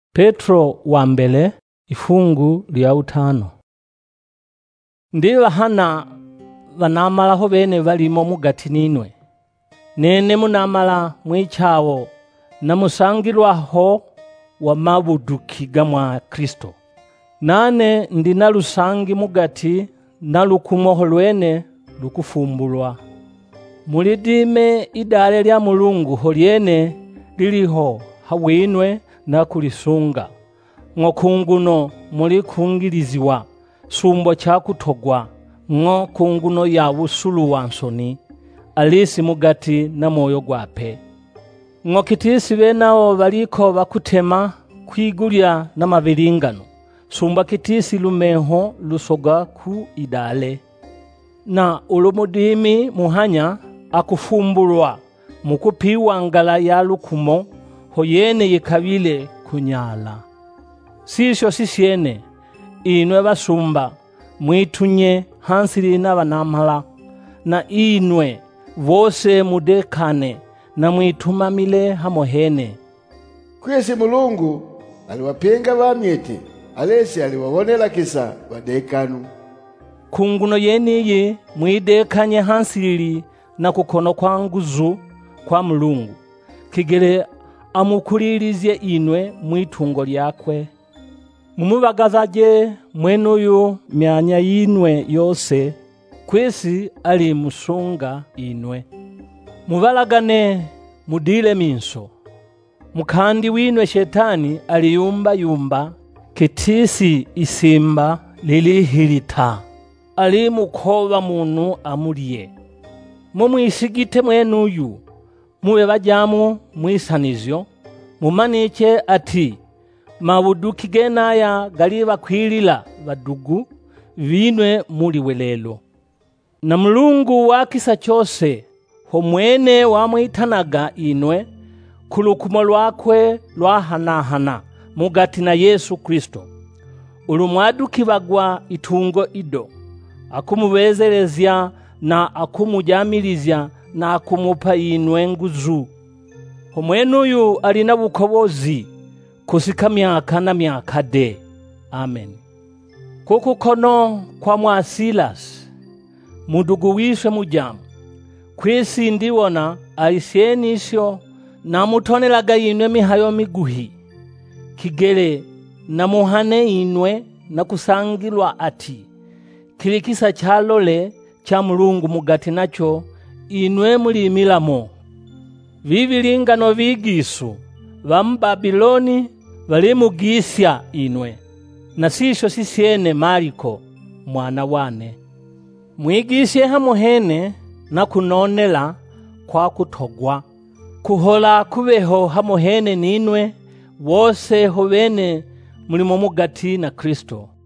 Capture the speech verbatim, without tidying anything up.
Petro wa mbele ifungu lya utano. Ndi bahana banamalaho bene balimo mugati ninwe. Nene munamala mwichawo namusangirwaho wa mabudukiga mwa Kristo. Nane ndina lusangi mugati na lukumoho lwene lukufumbulwa. Mulidime idale lya Mulungu holyene liliho hawinwe na kulisunga. Ngo kunguno muli kungiliziwa sumbo cha kutogwa. Ngo kunguno ya usulu wansoni alisi mugati na moyo gwape. Ngo kitisi benao baliko bakutema kwigulya na mavilingano. Sumba kitisi lumeho lusoga ku idale. Na ulumudimi muhanya akufumbulwa mukupiwa ngala ya lukumo hoyene yikabile kunyala. Sisho sisiene inwe basumba mwitunye hansiri na banamala na inwe vose mudekane na mwitumamile hamohene. Kwesi Mulungu aliwapenga bamyete alesi aliwawonela kisa badekanu. Kunguno yeniyi mwidekanye hansiri na kukono kwa nguzu kwa Mulungu kigere amukulilizye inwe mwitungo lyakwe. Mumubagazaje mwenuyu myanya yinwe yose kwesi ali musunga inwe. Mubalagane mudile minso. Mukandi winwe shetani aliyumba yumba kitisi isimba lilihilita. Ali mukoba munu amulie. Mumwisigite mwenuyu mube bajamu mwisanizyo mumaniche ati mabuduki genaya galiba kwilila badugu vinwe muli welelo. Na Mulungu wakisa chose homwene wamwitanaga inwe kulukumo lwakwe lwahanahana mugati na Yesu Kristo. Ulumwaduki bagwa itungo ido akumubezerezya na akumujamilizya na akumupa inwe nguzu. Homwenuyu alina bukobozi kusika myaka na myaka de. Amen. Kuku kono kwa mwa Silas mudugu wiswe mujamu kwisi ndiwona alisyenisyo na mutonelaga inwe mihayo miguhi kigele na muhane inwe na kusangilwa ati kilikisa chalole cha Mulungu mugati nacho inwe mulimilamo. Vivilingano vigisu va Babiloni valimugisya inwe na sisho sisiene Mariko mwana wane. Mwigisye hamuhene na kunonela kwa kutogwa kuhola kubeho hamuhene ninwe wose hovene mulimo mugati na Kristo.